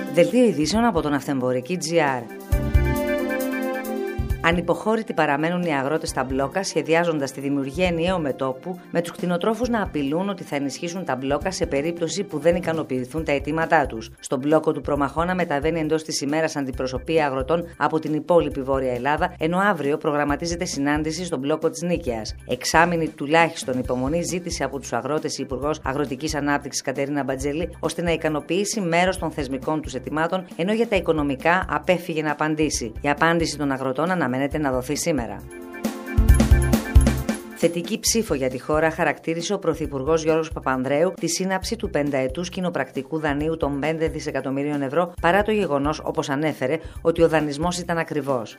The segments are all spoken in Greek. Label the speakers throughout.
Speaker 1: Δελτίο ειδήσεων από τον Αυτεμπορική GR. Ανυποχώρητοι παραμένουν οι αγρότες στα μπλόκα, σχεδιάζοντας τη δημιουργία ενιαίου μετώπου, με τους κτηνοτρόφους να απειλούν ότι θα ενισχύσουν τα μπλόκα σε περίπτωση που δεν ικανοποιηθούν τα αιτήματά τους. Στον μπλόκο του Προμαχώνα μεταβαίνει εντός της ημέρας αντιπροσωπεία αγροτών από την υπόλοιπη Βόρεια Ελλάδα, ενώ αύριο προγραμματίζεται συνάντηση στον μπλόκο της Νίκαιας. Εξάμηνη τουλάχιστον υπομονή ζήτησε από τους αγρότες η Υπουργός Αγροτικής Ανάπτυξης Κατερίνα Μπατζέλη, ώστε να ικανοποιήσει μέρος των θεσμικών τους αιτημάτων, ενώ για τα οικονομικά απέφυγε να απαντήσει. Η απάντηση των αγροτών αναμένεται να δοθεί σήμερα. Θετική ψήφο για τη χώρα χαρακτήρισε ο Πρωθυπουργός Γιώργος Παπανδρέου τη σύναψη του πενταετούς κοινοπρακτικού δανείου των 5 δισεκατομμυρίων ευρώ, παρά το γεγονός, όπως ανέφερε, ότι ο δανεισμός ήταν ακριβός.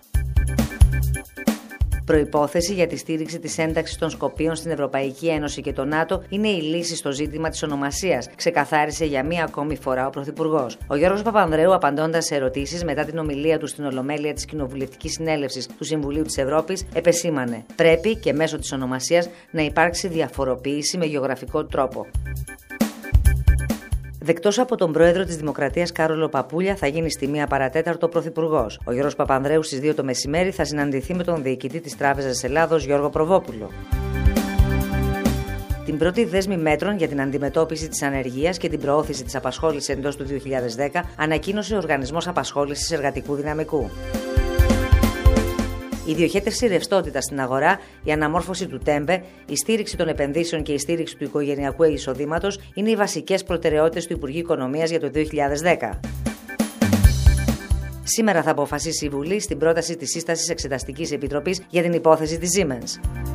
Speaker 1: Προϋπόθεση για τη στήριξη της ένταξης των Σκοπίων στην Ευρωπαϊκή Ένωση και το ΝΑΤΟ είναι η λύση στο ζήτημα της ονομασίας, ξεκαθάρισε για μία ακόμη φορά ο Πρωθυπουργός. Ο Γιώργος Παπανδρέου, απαντώντας σε ερωτήσεις μετά την ομιλία του στην Ολομέλεια της Κοινοβουλευτικής Συνέλευσης του Συμβουλίου της Ευρώπης, επεσήμανε: πρέπει και μέσω της ονομασίας να υπάρξει διαφοροποίηση με γεωγραφικό τρόπο. Δεκτός από τον πρόεδρο της Δημοκρατίας Κάρολο Παπούλια, θα γίνει στη 1 παρατέταρτο ο Πρωθυπουργός. Ο Γιώργος Παπανδρέου στις 2 το μεσημέρι θα συναντηθεί με τον διοικητή της Τράπεζας Ελλάδος, Γιώργο Προβόπουλο. Την πρώτη δέσμη μέτρων για την αντιμετώπιση της ανεργίας και την προώθηση της απασχόλησης εντός του 2010 ανακοίνωσε ο Οργανισμός Απασχόλησης Εργατικού Δυναμικού. Η διοχέτευση ρευστότητας στην αγορά, η αναμόρφωση του ΤΕΜΠΕ, η στήριξη των επενδύσεων και η στήριξη του οικογενειακού εισοδήματος είναι οι βασικές προτεραιότητες του Υπουργείου Οικονομίας για το 2010. Σήμερα θα αποφασίσει η Βουλή στην πρόταση της σύστασης Εξεταστικής Επιτροπής για την υπόθεση της Siemens.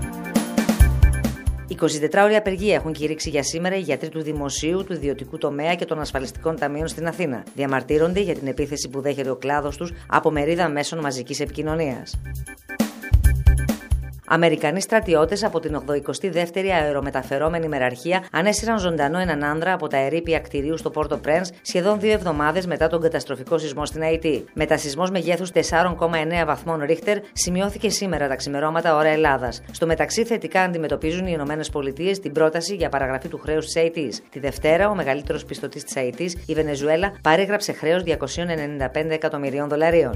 Speaker 1: 24ωρη απεργία έχουν κηρύξει για σήμερα οι γιατροί του δημοσίου, του ιδιωτικού τομέα και των ασφαλιστικών ταμείων στην Αθήνα. Διαμαρτύρονται για την επίθεση που δέχεται ο κλάδος τους από μερίδα μέσων μαζικής επικοινωνίας. Αμερικανοί στρατιώτες από την 82η αερομεταφερόμενη μεραρχία ανέσυραν ζωντανό έναν άνδρα από τα ερείπια κτηρίου στο Πόρτο Πρένς σχεδόν 2 εβδομάδες μετά τον καταστροφικό σεισμό στην Αϊτή. Μετασεισμός μεγέθους 4,9 βαθμών Ρίχτερ σημειώθηκε σήμερα τα ξημερώματα ώρα Ελλάδας. Στο μεταξύ, θετικά αντιμετωπίζουν οι ΗΠΑ την πρόταση για παραγραφή του χρέους της Αϊτής. Τη Δευτέρα, ο μεγαλύτερος πιστωτής της Αϊτής, η Βενεζουέλα, παρήγραψε χρέος $295 εκατομμυρίων.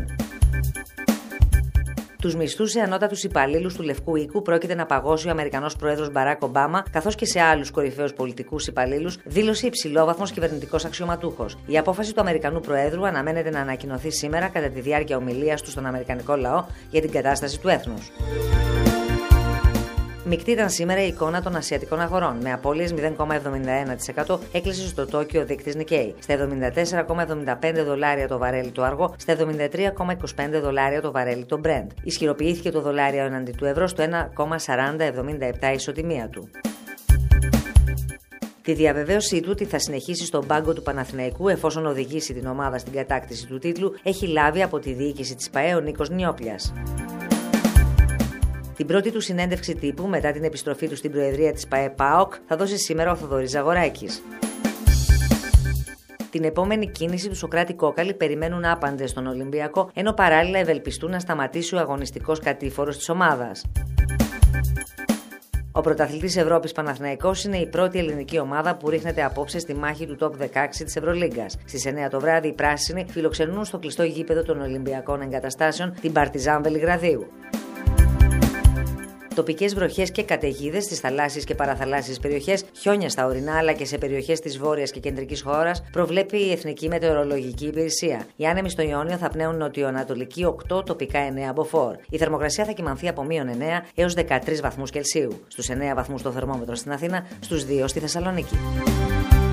Speaker 1: Τους μισθούς σε ανώτατους υπαλλήλους του Λευκού Οίκου πρόκειται να παγώσει ο Αμερικανός πρόεδρος Μπαράκ Ομπάμα, καθώς και σε άλλους κορυφαίους πολιτικούς υπαλλήλους, δήλωσε υψηλόβαθμος κυβερνητικός αξιωματούχος. Η απόφαση του Αμερικανού Προέδρου αναμένεται να ανακοινωθεί σήμερα κατά τη διάρκεια ομιλίας του στον Αμερικανικό λαό για την κατάσταση του έθνους. Μεικτή ήταν σήμερα η εικόνα των ασιατικών αγορών. Με απώλειες 0,71% έκλεισε στο Τόκιο ο δείκτης Nikkei. Στα $74,75 το βαρέλι το αργό, στα $73,25 το βαρέλι το Brent. Ισχυροποιήθηκε το δολάριο εναντί του ευρώ στο 1,4077 ισοτιμία του. Τη διαβεβαίωσή του ότι θα συνεχίσει στον πάγκο του Παναθηναϊκού εφόσον οδηγήσει την ομάδα στην κατάκτηση του τίτλου έχει λάβει από τη διοίκηση της ΠΑΕ ο Νίκος Νιόπλιας. Την πρώτη του συνέντευξη τύπου μετά την επιστροφή του στην προεδρία της ΠΑΕ ΠΑΟΚ θα δώσει σήμερα ο Θοδωρής Ζαγοράκης. Την επόμενη κίνηση του Σωκράτη Κόκαλη περιμένουν άπαντες στον Ολυμπιακό, ενώ παράλληλα ευελπιστούν να σταματήσει ο αγωνιστικός κατήφορος της ομάδας. Ο πρωταθλητής Ευρώπης Παναθηναϊκός είναι η πρώτη ελληνική ομάδα που ρίχνεται απόψε στη μάχη του top 16 της Ευρωλίγκας. Στις 9 το βράδυ οι πράσινοι φιλοξενούν στο κλειστό γήπεδο των Ολυμπιακών Εγκαταστάσεων την Παρτιζάν Βελιγραδίου. Τοπικές βροχές και καταιγίδες στις θαλάσσιες και παραθαλάσσιες περιοχές, χιόνια στα ορεινά αλλά και σε περιοχές της βόρειας και κεντρικής χώρας, προβλέπει η Εθνική Μετεωρολογική Υπηρεσία. Οι άνεμοι στο Ιόνιο θα πνέουν νοτιοανατολική 8, τοπικά 9 από φόρ. Η θερμοκρασία θα κυμανθεί από -9 έως 13 βαθμούς Κελσίου. Στους 9 βαθμούς το θερμόμετρο στην Αθήνα, στους 2 στη Θεσσαλονίκη.